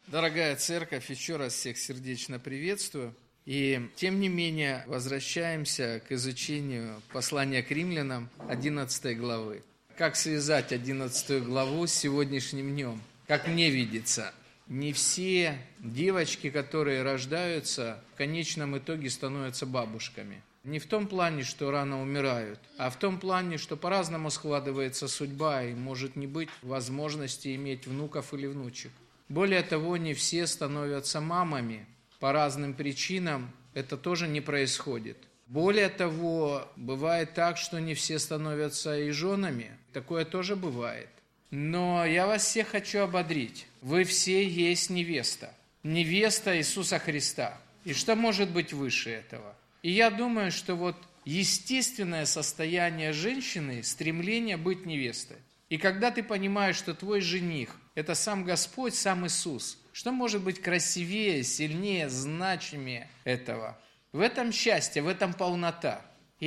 Дорогая церковь, еще раз всех сердечно приветствую. И тем не менее возвращаемся к изучению послания к римлянам 11 главы. Как связать 11 главу с сегодняшним днем? Как мне видится, не все девочки, которые рождаются, в конечном итоге становятся бабушками. Не в том плане, что рано умирают, а в том плане, что по-разному складывается судьба, и может не быть возможности иметь внуков или внучек. Более того, не все становятся мамами. По разным причинам это тоже не происходит. Более того, бывает так, что не все становятся и женами. Такое тоже бывает. Но я вас всех хочу ободрить. Вы все есть невеста. Невеста Иисуса Христа. И что может быть выше этого? И я думаю, что естественное состояние женщины – стремление быть невестой. И когда ты понимаешь, что твой жених – это сам Господь, сам Иисус, что может быть красивее, сильнее, значимее этого? В этом счастье, в этом полнота.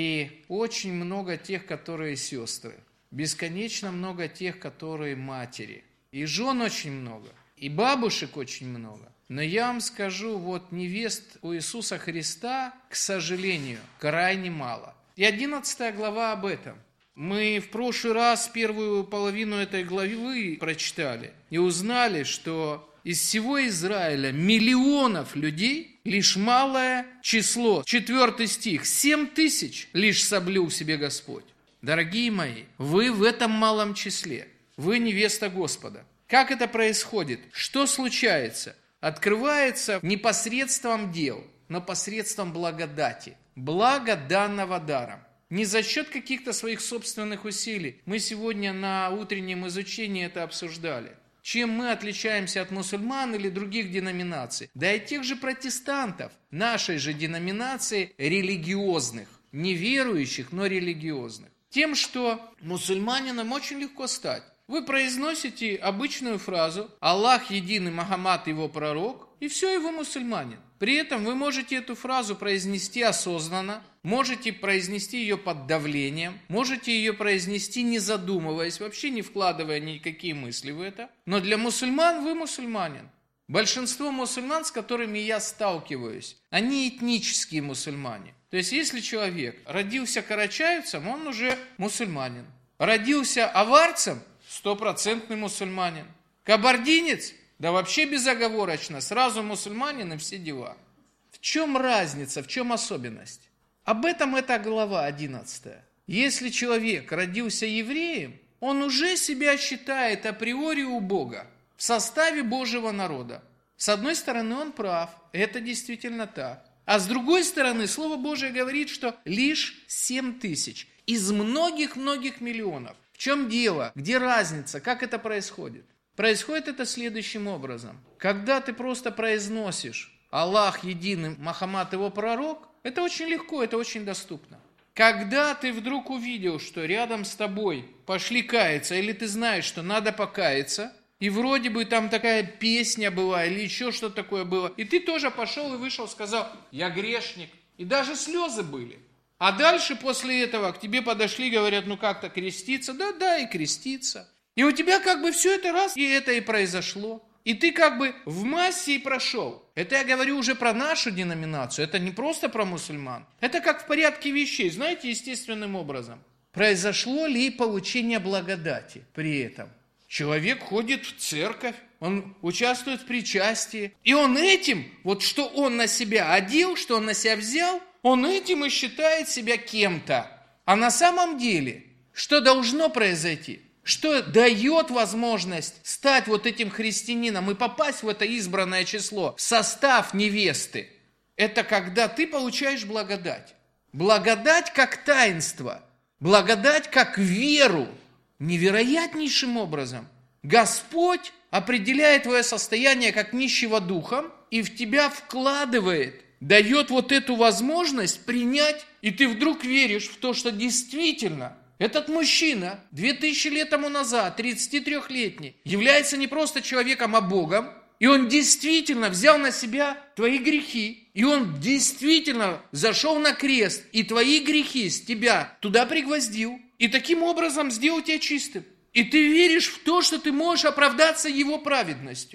И очень много тех, которые сестры. Бесконечно много тех, которые матери. И жен очень много. И бабушек очень много. Но я вам скажу, невест у Иисуса Христа, к сожалению, крайне мало. И 11 глава об этом. Мы в прошлый раз первую половину этой главы прочитали и узнали, что из всего Израиля миллионов людей лишь малое число, 4 стих, 7 тысяч лишь соблюл себе Господь. Дорогие мои, вы в этом малом числе, вы невеста Господа. Как это происходит? Что случается? Открывается не посредством дел, но посредством благодати, благо данного даром. Не за счет каких-то своих собственных усилий. Мы сегодня на утреннем изучении это обсуждали. Чем мы отличаемся от мусульман или других деноминаций? Да и тех же протестантов, нашей же деноминации религиозных, не верующих, но религиозных. Тем, что мусульманином очень легко стать. Вы произносите обычную фразу «Аллах единый, Мухаммад его пророк», и все, и вы мусульманин. При этом вы можете эту фразу произнести осознанно, можете произнести ее под давлением, можете ее произнести не задумываясь, вообще не вкладывая никакие мысли в это. Но для мусульман вы мусульманин. Большинство мусульман, с которыми я сталкиваюсь, они этнические мусульмане. То есть, если человек родился карачаевцем, он уже мусульманин. Родился аварцем, 100% мусульманин. Кабардинец, да вообще безоговорочно, сразу мусульманин и все дела. В чем разница, в чем особенность? Об этом эта глава 11. Если человек родился евреем, он уже себя считает априори у Бога, в составе Божьего народа. С одной стороны, он прав, это действительно так. А с другой стороны, Слово Божие говорит, что лишь 7 тысяч из многих-многих миллионов. В чем дело? Где разница? Как это происходит? Происходит это следующим образом. Когда ты просто произносишь «Аллах единый, Мухаммад его пророк», это очень легко, это очень доступно. Когда ты вдруг увидел, что рядом с тобой пошли каяться, или ты знаешь, что надо покаяться, и вроде бы там такая песня была, или еще что-то такое было, и ты тоже пошел и вышел, сказал «Я грешник», и даже слезы были. А дальше после этого к тебе подошли, говорят, как-то креститься, да, и креститься. И у тебя все это раз, и это и произошло. И ты в массе и прошел. Это я говорю уже про нашу деноминацию, это не просто про мусульман. Это как в порядке вещей, знаете, естественным образом. Произошло ли получение благодати при этом? Человек ходит в церковь, он участвует в причастии. И он этим, что он на себя одел, что он на себя взял, он этим и считает себя кем-то. А на самом деле, что должно произойти? Что дает возможность стать этим христианином и попасть в это избранное число, в состав невесты? Это когда ты получаешь благодать. Благодать как таинство. Благодать как веру. Невероятнейшим образом. Господь определяет твое состояние как нищего духом и в тебя вкладывает, дает эту возможность принять, и ты вдруг веришь в то, что действительно этот мужчина 2000 лет тому назад, 33-летний, является не просто человеком, а Богом, и он действительно взял на себя твои грехи, и он действительно зашел на крест, и твои грехи с тебя туда пригвоздил, и таким образом сделал тебя чистым. И ты веришь в то, что ты можешь оправдаться его праведностью.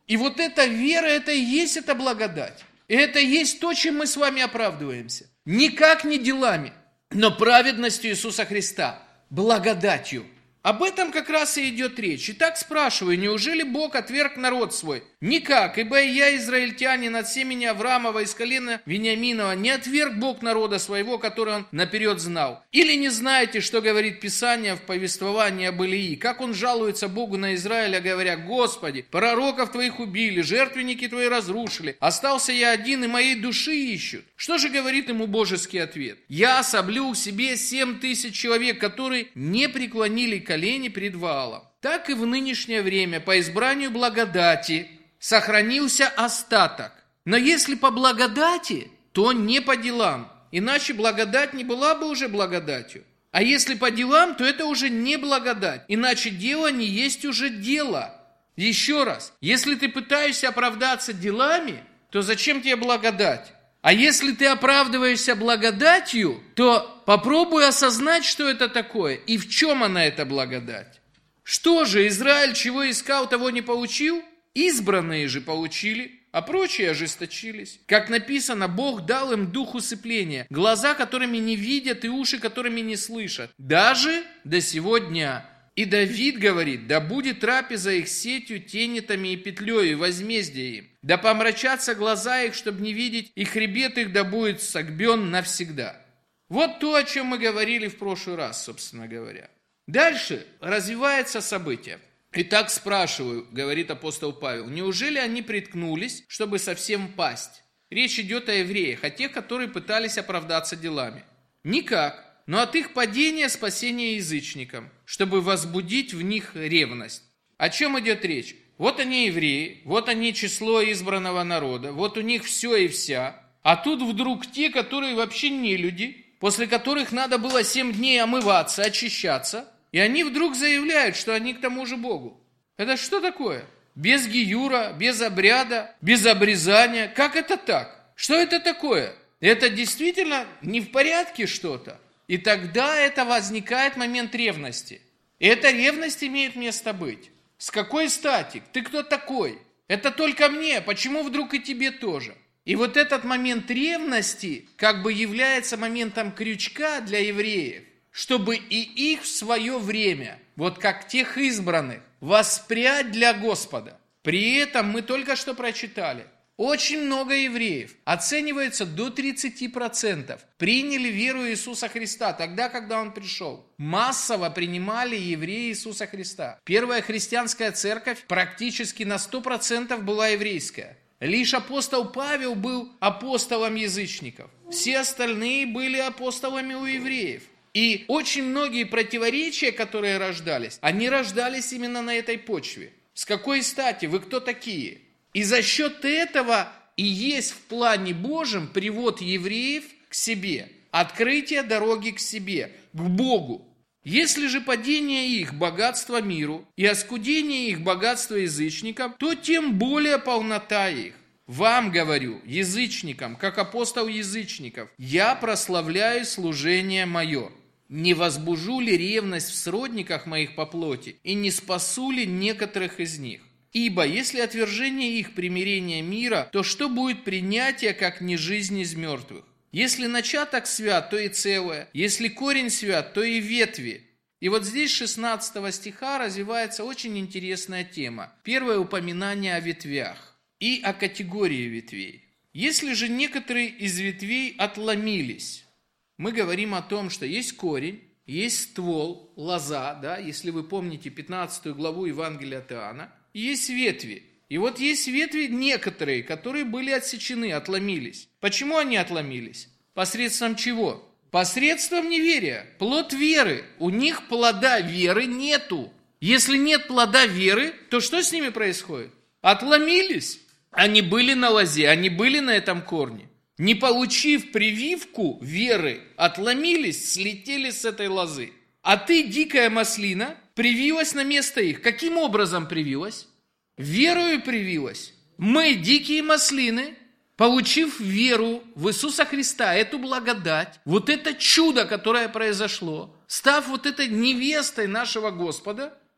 И вот эта вера, это и есть эта благодать. И это и есть то, чем мы с вами оправдываемся. Никак не делами, но праведностью Иисуса Христа, благодатью. Об этом как раз и идет речь. Итак, спрашиваю, неужели Бог отверг народ свой? Никак, ибо и я, израильтянин, от семени Авраамова из колена Вениаминова, не отверг Бог народа своего, который он наперед знал. Или не знаете, что говорит Писание в повествовании об Илии? Как он жалуется Богу на Израиля, говоря: Господи, пророков твоих убили, жертвенники твои разрушили, остался я один, и моей души ищут. Что же говорит ему божеский ответ? Я соблюл себе 7000 человек, которые не преклонили колени пред Ваалом. Так и в нынешнее время по избранию благодати сохранился остаток. Но если по благодати, то не по делам. Иначе благодать не была бы уже благодатью. А если по делам, то это уже не благодать. Иначе дело не есть уже дело. Еще раз, если ты пытаешься оправдаться делами, то зачем тебе благодать? А если ты оправдываешься благодатью, то попробуй осознать, что это такое и в чем она, эта благодать. Что же, Израиль чего искал, того не получил? Избранные же получили, а прочие ожесточились. Как написано, Бог дал им дух усыпления, глаза, которыми не видят, и уши, которыми не слышат, даже до сего дня. И Давид говорит: да будет трапеза их сетью, тенетами и петлей, и возмездие им. Да помрачатся глаза их, чтобы не видеть, и хребет их да будет согбен навсегда. Вот то, о чем мы говорили в прошлый раз, собственно говоря. Дальше развивается событие. Итак, спрашиваю, говорит апостол Павел, неужели они приткнулись, чтобы совсем пасть? Речь идет о евреях, о тех, которые пытались оправдаться делами. Никак. Но от их падения спасение язычникам, чтобы возбудить в них ревность. О чем идет речь? Вот они евреи, вот они число избранного народа, вот у них все и вся. А тут вдруг те, которые вообще не люди, после которых надо было 7 дней омываться, очищаться, и они вдруг заявляют, что они к тому же Богу. Это что такое? Без гиюра, без обряда, без обрезания. Как это так? Что это такое? Это действительно не в порядке что-то? И тогда это возникает момент ревности. И эта ревность имеет место быть. С какой стати? Ты кто такой? Это только мне, почему вдруг и тебе тоже? И вот этот момент ревности как бы является моментом крючка для евреев, чтобы и их в свое время, вот как тех избранных, воспрять для Господа. При этом мы только что прочитали, очень много евреев, оценивается до 30%, приняли веру Иисуса Христа тогда, когда Он пришел. Массово принимали евреи Иисуса Христа. Первая христианская церковь практически на 100% была еврейская. Лишь апостол Павел был апостолом язычников. Все остальные были апостолами у евреев. И очень многие противоречия, которые рождались, они рождались именно на этой почве. С какой стати? Вы кто такие? И за счет этого и есть в плане Божьем привод евреев к себе, открытие дороги к себе, к Богу. Если же падение их богатства миру и оскудение их богатства язычникам, то тем более полнота их. Вам говорю, язычникам, как апостол язычников, я прославляю служение мое. Не возбужу ли ревность в сродниках моих по плоти, и не спасу ли некоторых из них? Ибо если отвержение их примирение мира, то что будет принятие, как не жизнь из мертвых? Если начаток свят, то и целое. Если корень свят, то и ветви. И вот здесь 16 стиха развивается очень интересная тема. Первое упоминание о ветвях и о категории ветвей. Если же некоторые из ветвей отломились, мы говорим о том, что есть корень, есть ствол, лоза, да, если вы помните 15 главу Евангелия от Иоанна, и есть ветви. И вот есть ветви некоторые, которые были отсечены, отломились. Почему они отломились? Посредством чего? Посредством неверия. Плод веры. У них плода веры нету. Если нет плода веры, то что с ними происходит? Отломились. Они были на лозе, они были на этом корне. Не получив прививку веры, отломились, слетели с этой лозы. А ты, дикая маслина, привилась на место их. Каким образом привилась? Верою привилась. Мы, дикие маслины, получив веру в Иисуса Христа, эту благодать, вот это чудо, которое произошло, став вот этой невестой нашего Господа,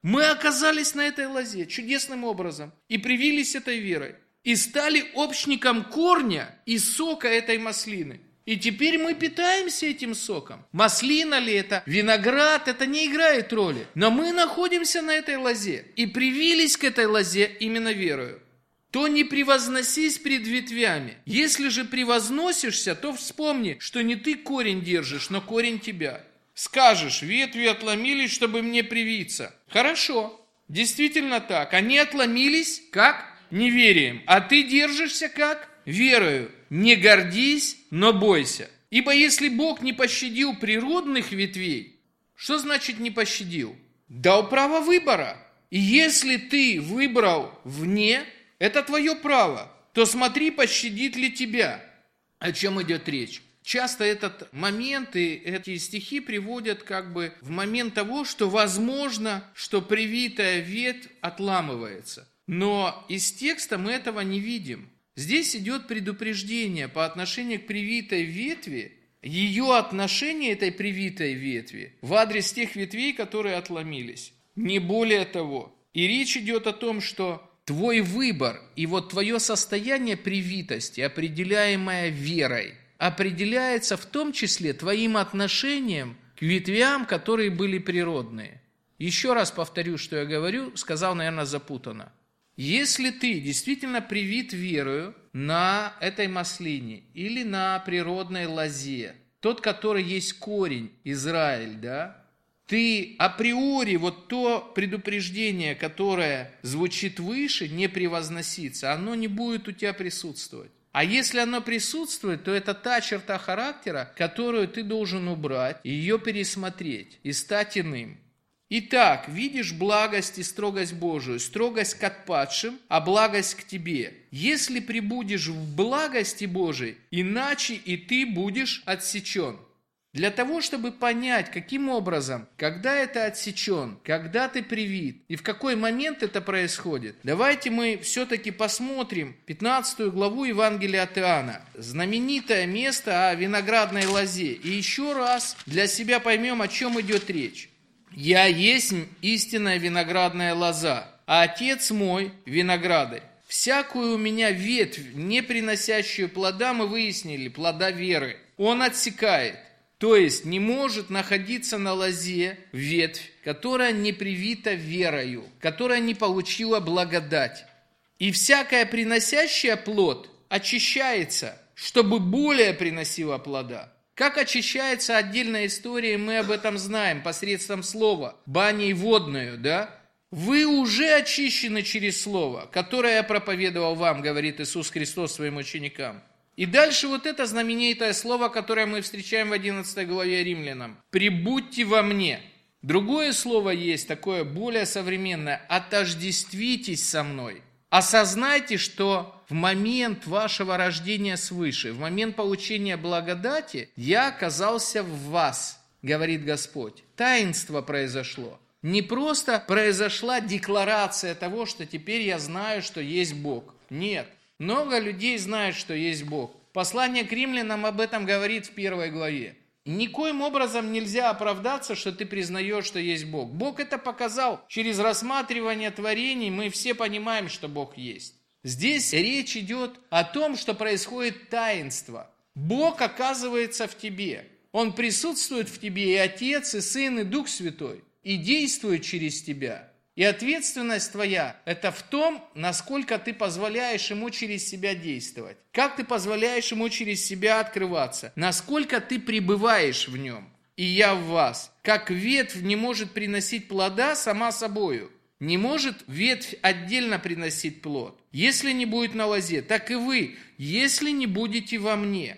Мы оказались на этой лозе чудесным образом и привились этой верой. И стали общником корня и сока этой маслины. И теперь мы питаемся этим соком. Маслина ли это, виноград, это не играет роли. Но мы находимся на этой лозе и привились к этой лозе именно верою. То не превозносись пред ветвями. Если же превозносишься, то вспомни, что не ты корень держишь, но корень тебя. Скажешь, ветви отломились, чтобы мне привиться. Хорошо, действительно так. Они отломились, как? Неверием. А ты держишься как? Верою. Не гордись, но бойся. Ибо если Бог не пощадил природных ветвей, что значит не пощадил? Дал право выбора. И если ты выбрал вне, это твое право, то смотри, пощадит ли тебя. О чем идет речь? Часто этот момент и эти стихи приводят как бы в момент того, что возможно, что привитая ветвь отламывается. Но из текста мы этого не видим. Здесь идет предупреждение по отношению к привитой ветви, ее отношение этой привитой ветви в адрес тех ветвей, которые отломились. Не более того. И речь идет о том, что твой выбор и вот твое состояние привитости, определяемое верой, определяется в том числе твоим отношением к ветвям, которые были природные. Еще раз повторю, что я говорю, сказал, наверное, запутанно. Если ты действительно привит верою на этой маслине или на природной лозе, тот, который есть корень, Израиль, да, ты априори вот то предупреждение, которое звучит выше, не превозносится, оно не будет у тебя присутствовать. А если оно присутствует, то это та черта характера, которую ты должен убрать, ее пересмотреть и стать иным. Итак, видишь благость и строгость Божию, строгость к отпадшим, а благость к тебе. Если пребудешь в благости Божией, иначе и ты будешь отсечен. Для того, чтобы понять, каким образом, когда это отсечен, когда ты привит и в какой момент это происходит, давайте мы все-таки посмотрим 15 главу Евангелия от Иоанна. Знаменитое место о виноградной лозе. И еще раз для себя поймем, о чем идет речь. «Я есть истинная виноградная лоза, а Отец мой виноградарь. Всякую у меня ветвь, не приносящую плода, мы выяснили, плода веры, он отсекает». То есть не может находиться на лозе ветвь, которая не привита верою, которая не получила благодать. И всякая приносящая плод очищается, чтобы более приносила плода. Как очищается отдельная история, мы об этом знаем посредством слова, баней водную, да? Вы уже очищены через слово, которое я проповедовал вам, говорит Иисус Христос своим ученикам. И дальше вот это знаменитое слово, которое мы встречаем в 11 главе Римлянам. «Прибудьте во мне». Другое слово есть, такое более современное. «Отождествитесь со мной». Осознайте, что в момент вашего рождения свыше, в момент получения благодати, я оказался в вас, говорит Господь. Таинство произошло. Не просто произошла декларация того, что теперь я знаю, что есть Бог. Нет. Много людей знают, что есть Бог. Послание к римлянам об этом говорит в 1 главе. Никоим образом нельзя оправдаться, что ты признаешь, что есть Бог. Бог это показал через рассматривание творений, мы все понимаем, что Бог есть. Здесь речь идет о том, что происходит таинство. Бог оказывается в тебе. Он присутствует в тебе, и Отец, и Сын, и Дух Святой, и действует через тебя. И ответственность твоя – это в том, насколько ты позволяешь Ему через себя действовать. Как ты позволяешь Ему через себя открываться. Насколько ты пребываешь в Нем. И я в вас. Как ветвь не может приносить плода сама собою. Не может ветвь отдельно приносить плод. Если не будет на лозе, так и вы, если не будете во мне.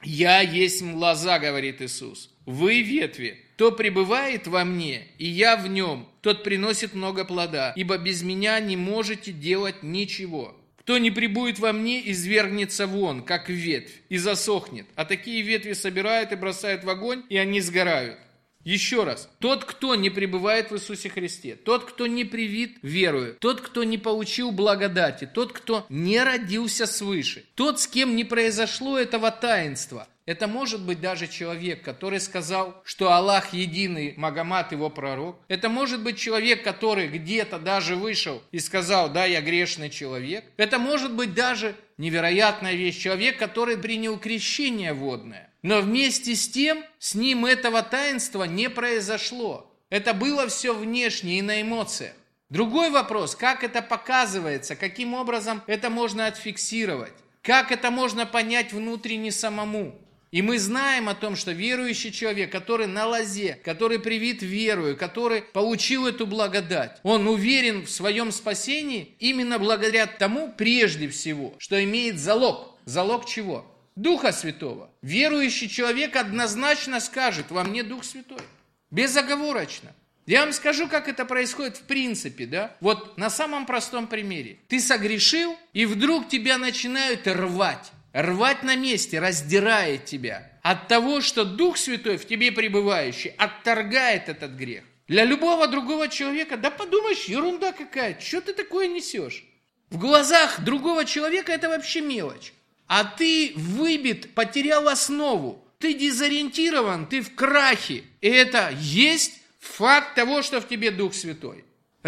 Я есть лоза, говорит Иисус. Вы ветви. Кто пребывает во мне, и я в нем, тот приносит много плода, ибо без меня не можете делать ничего. Кто не пребудет во мне, извергнется вон, как ветвь, и засохнет. А такие ветви собирают и бросают в огонь, и они сгорают. Еще раз. Тот, кто не пребывает в Иисусе Христе, тот, кто не привит верою, тот, кто не получил благодати, тот, кто не родился свыше, тот, с кем не произошло этого таинства, Это может быть даже человек, который сказал, что Аллах единый, Магомад его пророк. Это может быть человек, который где-то даже вышел и сказал: да, я грешный человек. Это может быть даже невероятная вещь, человек, который принял крещение водное. Но вместе с тем, с ним этого таинства не произошло. Это было все внешне и на эмоциях. Другой вопрос, как это показывается, каким образом это можно отфиксировать, как это можно понять внутренне самому. И мы знаем о том, что верующий человек, который на лозе, который привит верою, который получил эту благодать, он уверен в своем спасении именно благодаря тому, прежде всего, что имеет залог. Залог чего? Духа Святого. Верующий человек однозначно скажет: во мне Дух Святой. Безоговорочно. Я вам скажу, как это происходит в принципе, да? Вот на самом простом примере. Ты согрешил, и вдруг тебя начинают рвать. Рвать на месте, раздирает тебя. От того, что Дух Святой в тебе пребывающий отторгает этот грех. Для любого другого человека, да подумаешь, ерунда какая, что ты такое несешь? В глазах другого человека это вообще мелочь. А ты выбит, потерял основу. Ты дезориентирован, ты в крахе. И это есть факт того, что в тебе Дух Святой.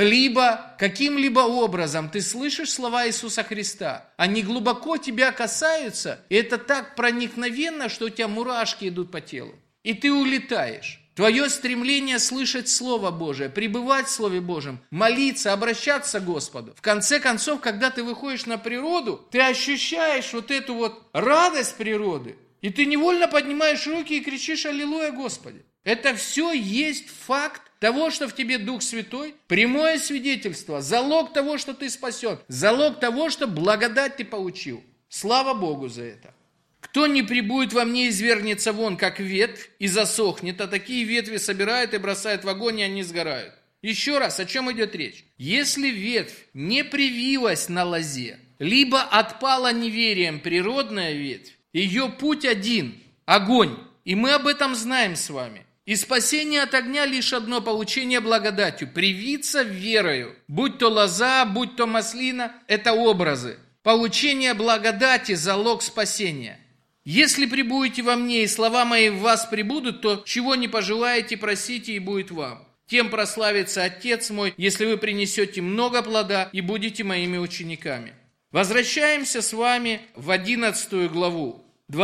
Либо каким-либо образом ты слышишь слова Иисуса Христа, они глубоко тебя касаются, и это так проникновенно, что у тебя мурашки идут по телу, и ты улетаешь. Твое стремление слышать Слово Божие, пребывать в Слове Божьем, молиться, обращаться к Господу. В конце концов, когда ты выходишь на природу, ты ощущаешь вот эту вот радость природы, и ты невольно поднимаешь руки и кричишь: «Аллилуйя, Господи!» Это все есть факт того, что в тебе Дух Святой, прямое свидетельство, залог того, что ты спасен, залог того, что благодать ты получил. Слава Богу за это. Кто не пребудет во мне, извергнется вон, как ветвь, и засохнет, а такие ветви собирают и бросают в огонь, и они сгорают. Еще раз, о чем идет речь? Если ветвь не привилась на лозе, либо отпала неверием природная ветвь, ее путь один – огонь. И мы об этом знаем с вами. И спасение от огня лишь одно – получение благодатью, привиться верою. Будь то лоза, будь то маслина – это образы. Получение благодати – залог спасения. Если пребудете во мне, и слова мои в вас пребудут, то чего не пожелаете, просите, и будет вам. Тем прославится Отец мой, если вы принесете много плода и будете моими учениками. Возвращаемся с вами в 11 главу.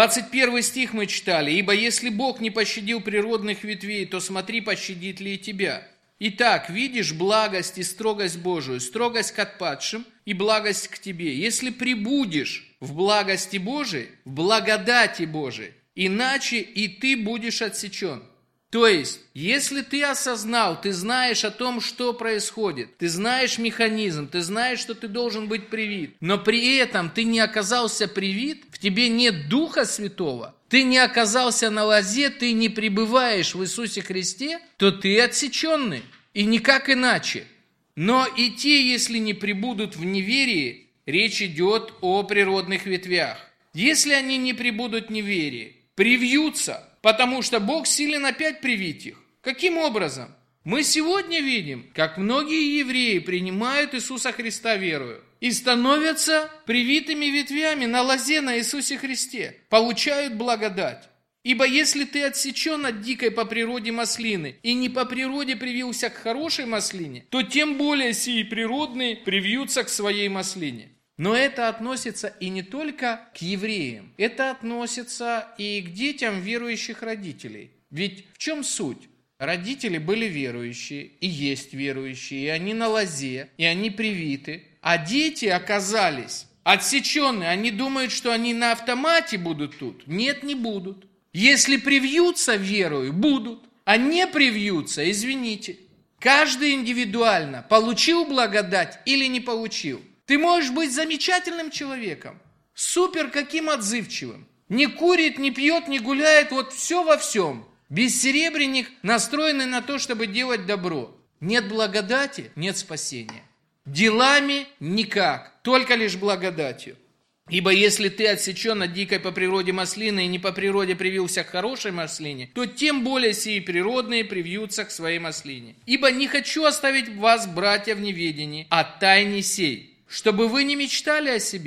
21 стих мы читали. «Ибо если Бог не пощадил природных ветвей, то смотри, пощадит ли и тебя. Итак, видишь благость и строгость Божию, строгость к отпадшим и благость к тебе. Если пребудешь в благости Божией, в благодати Божией, иначе и ты будешь отсечен». То есть, если ты осознал, ты знаешь о том, что происходит, ты знаешь механизм, ты знаешь, что ты должен быть привит, но при этом ты не оказался привит, в тебе нет Духа Святого, ты не оказался на лозе, ты не пребываешь в Иисусе Христе, то ты отсеченный, и никак иначе. Но и те, если не пребудут в неверии, речь идет о природных ветвях. Если они не пребудут в неверии, привьются, потому что Бог силен опять привить их. Каким образом? Мы сегодня видим, как многие евреи принимают Иисуса Христа верою и становятся привитыми ветвями на лозе на Иисусе Христе, получают благодать. Ибо если ты отсечен от дикой по природе маслины и не по природе привился к хорошей маслине, то тем более сии природные привьются к своей маслине. Но это относится и не только к евреям, это относится и к детям верующих родителей. Ведь в чем суть? Родители были верующие и есть верующие, и они на лозе, и они привиты, а дети оказались отсеченные. Они думают, что они на автомате будут тут. Нет, не будут. Если привьются верою, будут, а не привьются, извините. Каждый индивидуально получил благодать или не получил. Ты можешь быть замечательным человеком, супер каким отзывчивым. Не курит, не пьет, не гуляет, вот все во всем. Бессеребренник, настроенный на то, чтобы делать добро. Нет благодати, нет спасения. Делами никак, только лишь благодатью. Ибо если ты отсечен от дикой по природе маслины и не по природе привился к хорошей маслине, то тем более сии природные привьются к своей маслине. Ибо не хочу оставить вас, братья, в неведении о тайне сей, чтобы вы не мечтали о себе.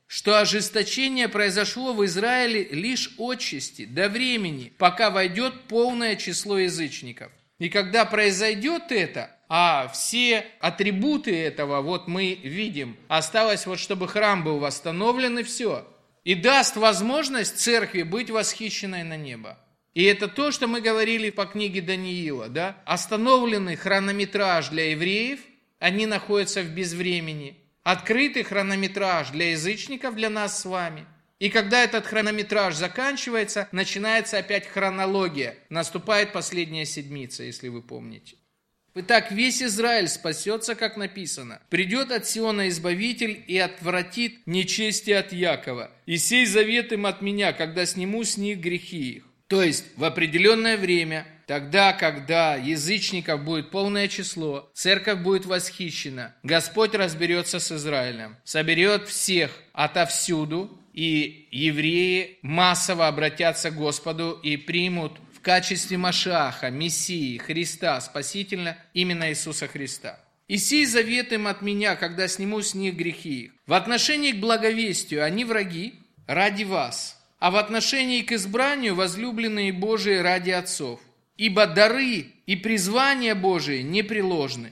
что ожесточение произошло в Израиле лишь отчасти, до времени, пока войдет полное число язычников. И когда произойдет это, а все атрибуты этого вот мы видим, осталось вот чтобы храм был восстановлен и все, и даст возможность церкви быть восхищенной на небо. И это то, что мы говорили по книге Даниила, да? Остановленный хронометраж для евреев, они находятся в безвремени. Открытый хронометраж для язычников, для нас с вами. И когда этот хронометраж заканчивается, начинается опять хронология. Наступает последняя седмица, если вы помните. Итак, весь Израиль спасется, как написано. Придет от Сиона Избавитель и отвратит нечестие от Якова. И сей завет им от меня, когда сниму с них грехи их. То есть в определенное время, тогда, когда язычников будет полное число, церковь будет восхищена, Господь разберется с Израилем, соберет всех отовсюду, и евреи массово обратятся к Господу и примут в качестве Машиаха, Мессии, Христа, Спасителя, именно Иисуса Христа. «И сей завет им от меня, когда сниму с них грехи их. В отношении к благовестию они враги ради вас, а в отношении к избранию возлюбленные Божии ради отцов. Ибо дары и призвания Божии непреложны.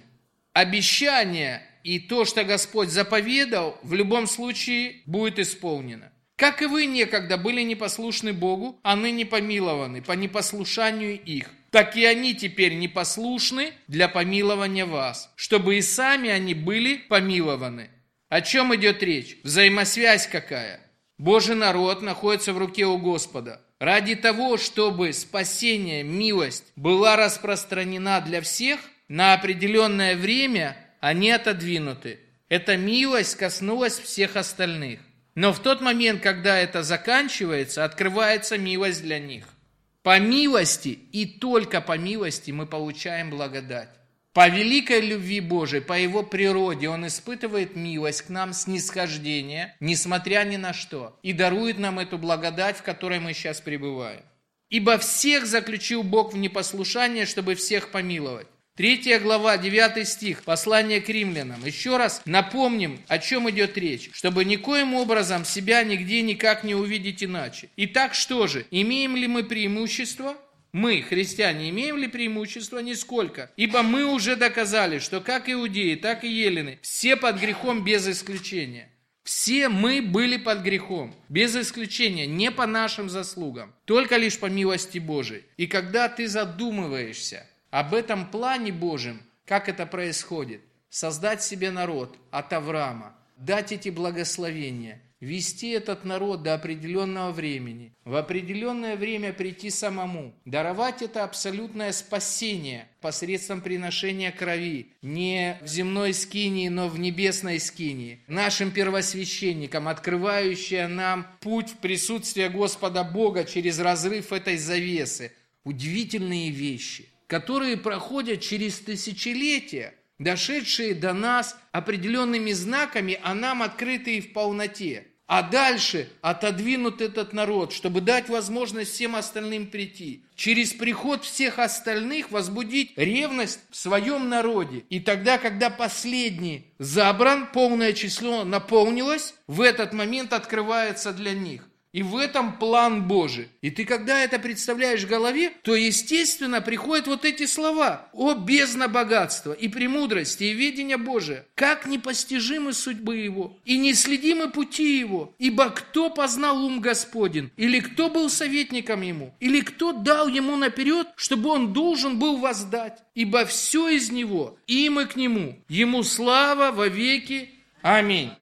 Обещание и то, что Господь заповедал, в любом случае будет исполнено. Как и вы некогда были непослушны Богу, а ныне помилованы по непослушанию их, так и они теперь непослушны для помилования вас, чтобы и сами они были помилованы». О чем идет речь? Взаимосвязь какая? Божий народ находится в руке у Господа. Ради того, чтобы спасение, милость была распространена для всех, на определенное время они отодвинуты. Эта милость коснулась всех остальных. Но в тот момент, когда это заканчивается, открывается милость для них. По милости и только по милости мы получаем благодать. По великой любви Божией, по Его природе, Он испытывает милость к нам, снисхождение, несмотря ни на что, и дарует нам эту благодать, в которой мы сейчас пребываем. «Ибо всех заключил Бог в непослушание, чтобы всех помиловать». 3 глава, 9 стих, послание к римлянам. Еще раз напомним, о чем идет речь, чтобы никоим образом себя нигде никак не увидеть иначе. Итак, что же, имеем ли мы преимущество? Мы, христиане, имеем ли преимущество? Нисколько. Ибо мы уже доказали, что как иудеи, так и елены, все под грехом без исключения. Все мы были под грехом, без исключения, не по нашим заслугам, только лишь по милости Божией. И когда ты задумываешься об этом плане Божьем, как это происходит, создать себе народ от Авраама, дать эти благословения, вести этот народ до определенного времени, в определенное время прийти самому, даровать это абсолютное спасение посредством приношения крови, не в земной скинии, но в небесной скинии, нашим первосвященникам, открывающая нам путь в присутствие Господа Бога через разрыв этой завесы. Удивительные вещи, которые проходят через тысячелетия, дошедшие до нас определенными знаками, а нам открытые в полноте. А дальше отодвинут этот народ, чтобы дать возможность всем остальным прийти. Через приход всех остальных возбудить ревность в своем народе. И тогда, когда последний забран, полное число наполнилось, в этот момент открывается для них. И в этом план Божий. И ты, когда это представляешь в голове, то, естественно, приходят вот эти слова. «О, бездна богатства и премудрости, и ведения Божия! Как непостижимы судьбы Его, и неследимы пути Его! Ибо кто познал ум Господень? Или кто был советником Ему? Или кто дал Ему наперед, чтобы Он должен был воздать? Ибо все из Него, и мы к Нему. Ему слава во веки. Аминь».